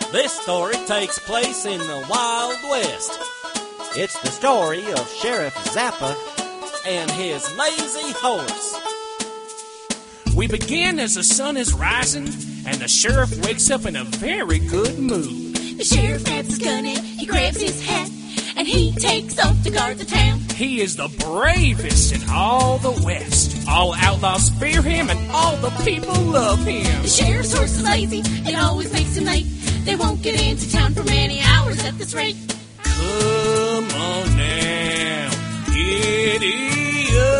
This story takes place in the Wild West. It's the story of Sheriff Zappa and his lazy horse. We begin as the sun is rising, and the sheriff wakes up in a very good mood. The sheriff grabs his gun and he grabs his hat, and he takes off to guard the town. He is the bravest in all the West. All outlaws fear him, and all the people love him. The sheriff's horse is lazy, it always makes him late. They won't get into town for many hours at this rate. Come on now, giddy up.